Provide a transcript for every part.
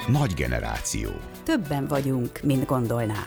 Nagy generáció. Többen vagyunk, mint gondolná.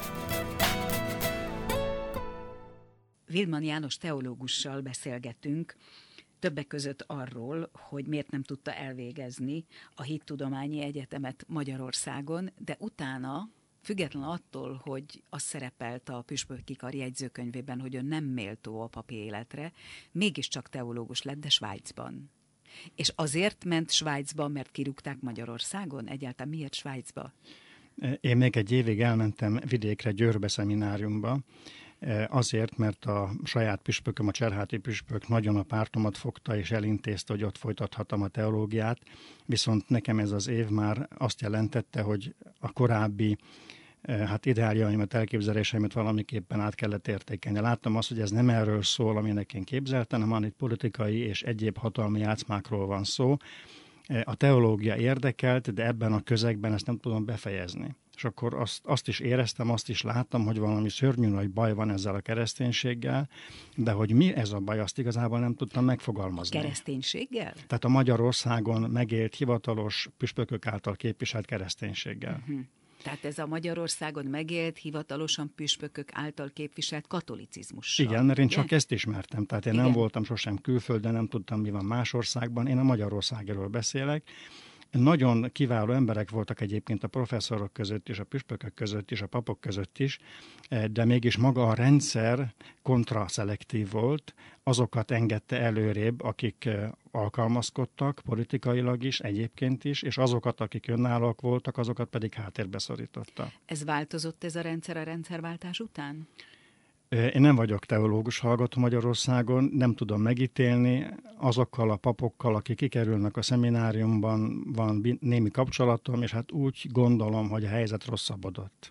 Vilman János teológussal beszélgetünk, többek között arról, hogy miért nem tudta elvégezni a Hittudományi Egyetemet Magyarországon, de utána, független attól, hogy az szerepelt a püspöki kar jegyzőkönyvében, hogy ő nem méltó a papi életre, mégiscsak teológus lett, de Svájcban. És azért ment Svájcba, mert kirúgták Magyarországon? Egyáltalán miért Svájcba? Én még egy évig elmentem vidékre, Győrbe szemináriumba, azért, mert a saját püspököm, a cserháti püspök nagyon a pártomat fogta, és elintézte, hogy ott folytathatom a teológiát, viszont nekem ez az év már azt jelentette, hogy a korábbi ideáljaimat, elképzeléseimet valamiképpen át kellett értékelni. Láttam azt, hogy ez nem erről szól, aminek én képzeltem, hanem itt politikai és egyéb hatalmi játszmákról van szó. A teológia érdekelt, de ebben a közegben ezt nem tudom befejezni. És akkor azt is éreztem, azt is láttam, hogy valami szörnyű nagy baj van ezzel a kereszténységgel, de hogy mi ez a baj, azt igazából nem tudtam megfogalmazni. Kereszténységgel? Tehát a Magyarországon megélt hivatalos püspökök által képviselt kereszténységgel. Uh-huh. Tehát ez a Magyarországon megélt, hivatalosan püspökök által képviselt katolicizmussal. Igen, mert én csak ezt ismertem. Tehát én Igen. nem voltam sosem külföldön, nem tudtam, mi van más országban. Én a Magyarországról beszélek. Nagyon kiváló emberek voltak egyébként a professzorok között is, a püspökök között is, a papok között is, de mégis maga a rendszer kontraszelektív volt, azokat engedte előrébb, akik alkalmazkodtak politikailag is, egyébként is, és azokat, akik önállóak voltak, azokat pedig háttérbe szorította. Ez változott ez a rendszer a rendszerváltás után? Én nem vagyok teológus hallgató Magyarországon, nem tudom megítélni. Azokkal a papokkal, akik kikerülnek a szemináriumban, van némi kapcsolatom, és hát úgy gondolom, hogy a helyzet rosszabbodott.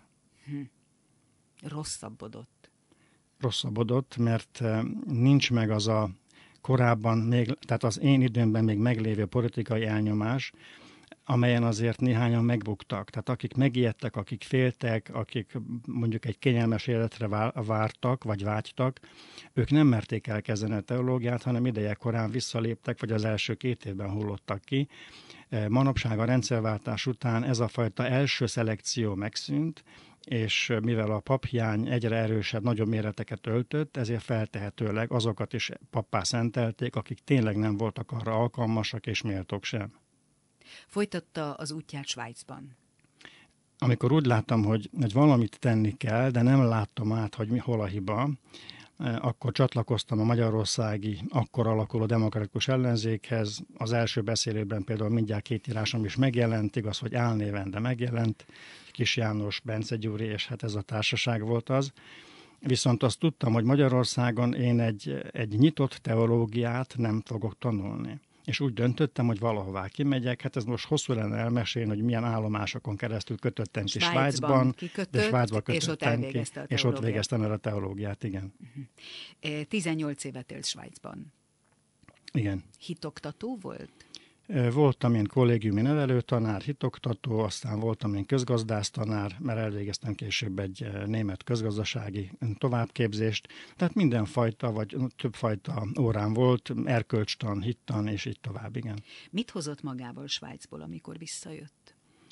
Rosszabbodott? Rosszabbodott, mert nincs meg az a korábban, tehát az én időmben még meglévő politikai elnyomás, amelyen azért néhányan megbuktak. Tehát akik megijedtek, akik féltek, akik mondjuk egy kényelmes életre vártak, vagy vágytak, ők nem merték elkezdeni a teológiát, hanem ideje korán visszaléptek, vagy az első 2 évben hullottak ki. Manapság a rendszerváltás után ez a fajta első szelekció megszűnt, és mivel a paphiány egyre erősebb, nagyobb méreteket öltött, ezért feltehetőleg azokat is pappá szentelték, akik tényleg nem voltak arra alkalmasak és méltók sem. Folytatta az útját Svájcban. Amikor úgy láttam, hogy valamit tenni kell, de nem láttam át, hogy hol a hiba, akkor csatlakoztam a magyarországi, akkor alakuló demokratikus ellenzékhez. Az első beszélőben például mindjárt 2 írásom is megjelent, igaz, hogy álnéven, de megjelent. Kis János, Bence Gyuri, és hát ez a társaság volt az. Viszont azt tudtam, hogy Magyarországon én egy nyitott teológiát nem fogok tanulni. És úgy döntöttem, hogy valahová kimegyek. Hát ez most hosszú lenne elmesélni, hogy milyen állomásokon keresztül kötöttem ki Svájcban. De Svájcban kötöttem ki, és ott végeztem el a teológiát, igen. 18 évet élt Svájcban. Igen. Hitoktató volt? Voltam én kollégiumi nevelőtanár, hitoktató, aztán voltam én közgazdásztanár, mert elvégeztem később egy német közgazdasági továbbképzést. Tehát mindenfajta, vagy többfajta órán volt, erkölcstan, hittan, és így tovább, igen. Mit hozott magával Svájcból, amikor visszajött?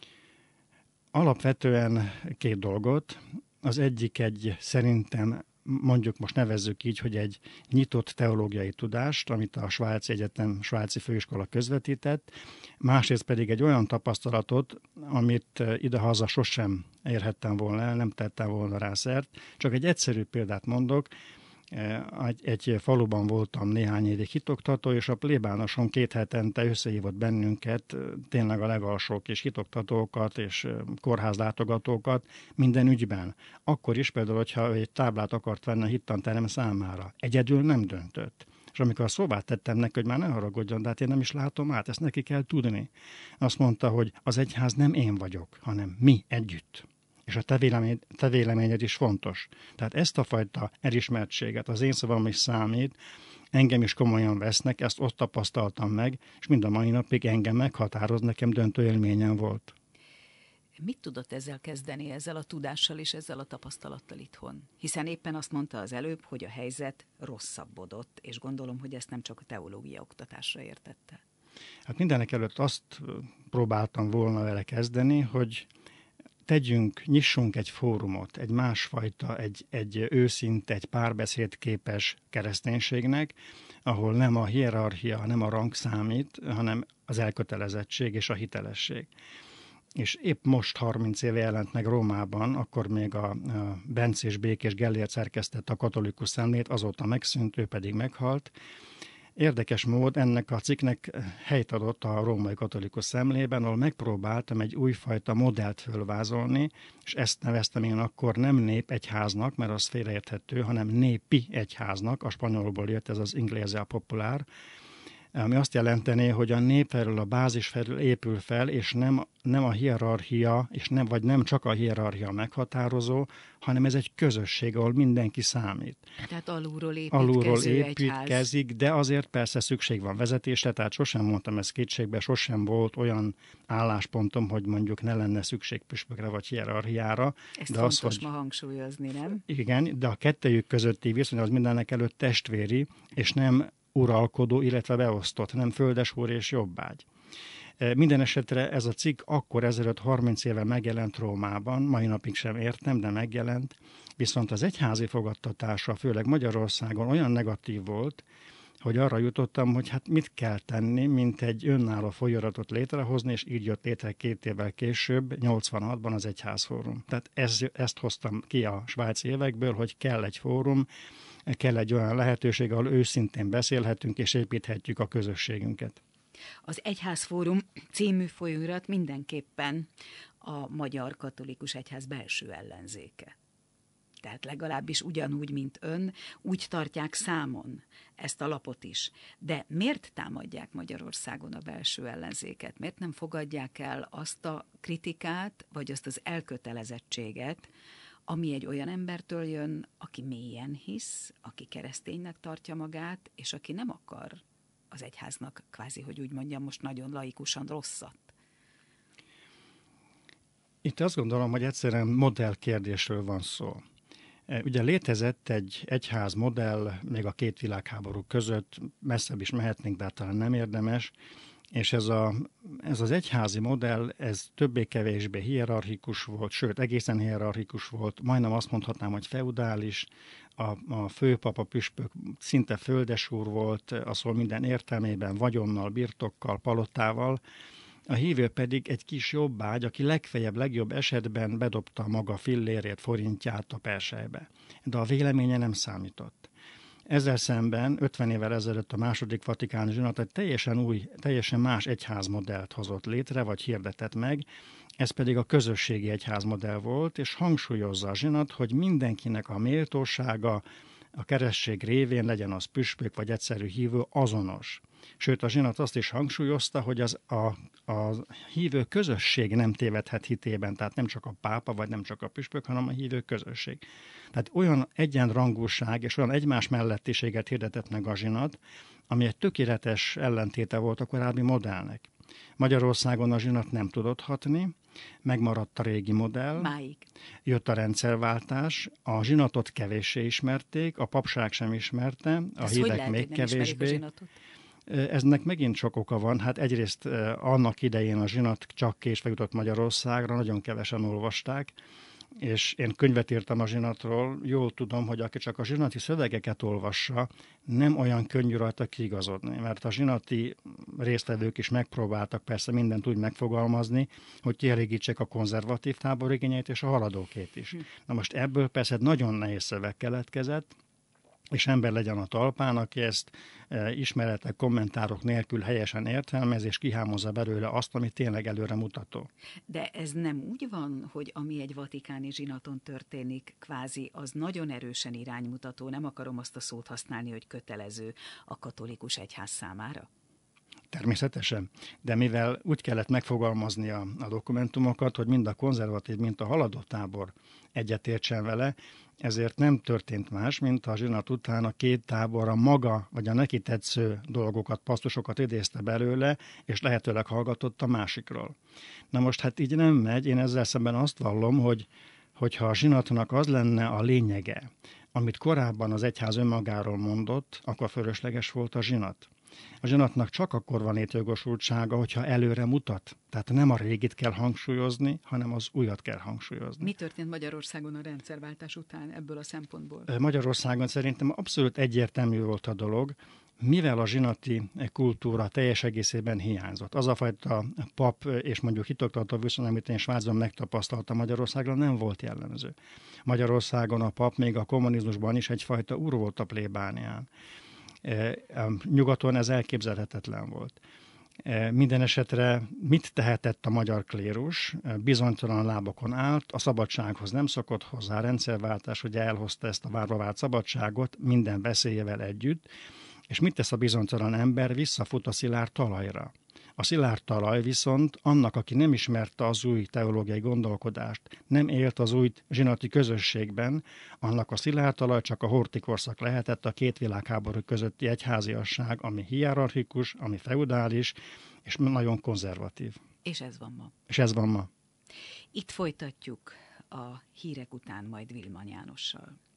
Alapvetően 2 dolgot. Az egyik szerintem, mondjuk most nevezzük így, hogy egy nyitott teológiai tudást, amit a Svájci Egyetem, Svájci Főiskola közvetített, másrészt pedig egy olyan tapasztalatot, amit idehaza sosem érhettem volna el, nem tettem volna rá szert. Csak egy egyszerű példát mondok, egy faluban voltam néhány évig hitoktató, és a plébánoson 2 hetente összehívott bennünket, tényleg a legalsó kis hitoktatókat és kórházlátogatókat minden ügyben. Akkor is például, hogyha egy táblát akart venni a hittanterem számára. Egyedül nem döntött. És amikor szóvá tettem neki, hogy már ne haragudjon, de hát én nem is látom át, ezt neki kell tudni. Azt mondta, hogy az egyház nem én vagyok, hanem mi együtt. És a te véleményed is fontos. Tehát ezt a fajta elismertséget, az én szavam is számít, engem is komolyan vesznek, ezt ott tapasztaltam meg, és mind a mai napig engem meghatároz, nekem döntő élményem volt. Mit tudott ezzel kezdeni, ezzel a tudással és ezzel a tapasztalattal itthon? Hiszen éppen azt mondta az előbb, hogy a helyzet rosszabbodott, és gondolom, hogy ezt nem csak a teológia oktatásra értette. Hát mindenek előtt azt próbáltam volna vele kezdeni, hogy nyissunk egy fórumot, egy másfajta, egy őszinte, egy párbeszédképes kereszténységnek, ahol nem a hierarchia, nem a rang számít, hanem az elkötelezettség és a hitelesség. És épp most 30 éve jelent meg Rómában, akkor még a Bencés Békés Gellért szerkesztett a Katolikus Szemlét, azóta megszűnt, ő pedig meghalt. Érdekes mód ennek a cikknek helyt adott a Római Katolikus Szemlében, ahol megpróbáltam egy újfajta modellt fölvázolni, és ezt neveztem én akkor nem népegyháznak, mert az félreérthető, hanem népi egyháznak, a spanyolból jött ez az Iglesia Popular, ami azt jelentené, hogy a nép felől, a bázis felől épül fel, és nem a hierarchia, és nem csak a hierarchia meghatározó, hanem ez egy közösség, ahol mindenki számít. Tehát alulról építkezik, de azért persze szükség van vezetésre, tehát sosem mondtam ezt kétségbe, sosem volt olyan álláspontom, hogy mondjuk ne lenne szükség püspökre vagy hierarchiára. Ezt de fontos az, ma hangsúlyozni, nem? Igen, de a kettejük közötti viszony az mindenek előtt testvéri, és nem uralkodó, illetve beosztott, nem földesúr és jobbágy. Minden esetre ez a cikk akkor ezelőtt 30 éve megjelent Rómában, mai napig sem értem, de megjelent, viszont az egyházi fogadtatása, főleg Magyarországon olyan negatív volt, hogy arra jutottam, hogy hát mit kell tenni, mint egy önálló folyóiratot létrehozni, és így jött létre 2 évvel később, 86-ban az Egyházfórum. Tehát ezt hoztam ki a svájci évekből, hogy kell egy fórum, kell egy olyan lehetőség, ahol őszintén beszélhetünk és építhetjük a közösségünket. Az Egyházfórum című folyóirat mindenképpen a Magyar Katolikus Egyház belső ellenzéke. Tehát legalábbis ugyanúgy, mint ön, úgy tartják számon ezt a lapot is. De miért támadják Magyarországon a belső ellenzéket? Miért nem fogadják el azt a kritikát, vagy azt az elkötelezettséget, ami egy olyan embertől jön, aki mélyen hisz, aki kereszténynek tartja magát, és aki nem akar az egyháznak kvázi, hogy úgy mondjam, most nagyon laikusan rosszat. Itt azt gondolom, hogy egyszerűen modellkérdésről van szó. Ugye létezett egy egyház modell még a 2 világháború között, messzebb is mehetnénk, de talán nem érdemes, és ez az egyházi modell, ez többé-kevésbé hierarchikus volt, sőt egészen hierarchikus volt, majdnem azt mondhatnám, hogy feudális, a főpap, a püspök szinte földesúr volt, azon minden értelmében, vagyonnal, birtokkal, palotával, a hívő pedig egy kis jobbágy, aki legjobb esetben bedobta maga fillérét, forintját a perselybe. De a véleménye nem számított. Ezzel szemben 50 évvel ezelőtt a második vatikáni zsinat egy teljesen más egyházmodellt hozott létre, vagy hirdetett meg, ez pedig a közösségi egyházmodell volt, és hangsúlyozza a zsinat, hogy mindenkinek a méltósága a keresztség révén, legyen az püspök vagy egyszerű hívő, azonos. Sőt, a zsinat azt is hangsúlyozta, hogy a hívő közösség nem tévedhet hitében, tehát nem csak a pápa, vagy nem csak a püspök, hanem a hívő közösség. Tehát olyan egyenrangúság és olyan egymás mellettiséget hirdetett meg a zsinat, ami egy tökéletes ellentéte volt a korábbi modellnek. Magyarországon a zsinat nem tudott hatni, megmaradt a régi modell. Máig. Jött a rendszerváltás, a zsinatot kevéssé ismerték, a papság sem ismerte, a hívek még kevésbé. Eznek megint sok oka van. Hát egyrészt annak idején a zsinat csak késve jutott Magyarországra, nagyon kevesen olvasták, és én könyvet írtam a zsinatról, jól tudom, hogy aki csak a zsinati szövegeket olvassa, nem olyan könnyű rajta kiigazodni, mert a zsinati résztvevők is megpróbáltak persze mindent úgy megfogalmazni, hogy kielégítsék a konzervatív tábor igényeit és a haladókét is. Na most ebből persze nagyon nehéz szöveg keletkezett, és ember legyen a talpán, aki ezt ismeretek, kommentárok nélkül helyesen értelmez, és kihámozza belőle azt, ami tényleg előremutató. De ez nem úgy van, hogy ami egy vatikáni zsinaton történik, kvázi az nagyon erősen iránymutató, nem akarom azt a szót használni, hogy kötelező a katolikus egyház számára? Természetesen, de mivel úgy kellett megfogalmazni a dokumentumokat, hogy mind a konzervatív, mind a haladó tábor egyetértsen vele, ezért nem történt más, mint a zsinat után a 2 tábor a maga, vagy a neki tetsző dolgokat, pasztusokat idézte belőle, és lehetőleg hallgatott a másikról. Na most hát így nem megy, én ezzel szemben azt vallom, hogyha a zsinatnak az lenne a lényege, amit korábban az egyház önmagáról mondott, akkor fölösleges volt a zsinat. A zsinatnak csak akkor van létjogosultsága, hogyha előre mutat. Tehát nem a régit kell hangsúlyozni, hanem az újat kell hangsúlyozni. Mi történt Magyarországon a rendszerváltás után ebből a szempontból? Magyarországon szerintem abszolút egyértelmű volt a dolog, mivel a zsinati kultúra teljes egészében hiányzott. Az a fajta pap és mondjuk hitoktató viszony, amit én Svájcban megtapasztaltam, Magyarországon nem volt jellemző. Magyarországon a pap még a kommunizmusban is egyfajta úr volt a plébánián. Nyugaton ez elképzelhetetlen volt. Minden esetre mit tehetett a magyar klérus? Bizonytalan lábakon állt, a szabadsághoz nem szokott hozzá, a rendszerváltás ugye elhozta ezt a várva vált szabadságot minden veszélyével együtt, és mit tesz a bizonytalan ember? Visszafut a szilárd talajra. A szilárd talaj viszont annak, aki nem ismerte az új teológiai gondolkodást, nem élt az új zsinati közösségben, annak a szilárd talaj csak a horthy korszak lehetett, a két világháború közötti egyháziasság, ami hierarchikus, ami feudális, és nagyon konzervatív. És ez van ma. És ez van ma. Itt folytatjuk a hírek után majd Vilman Jánossal.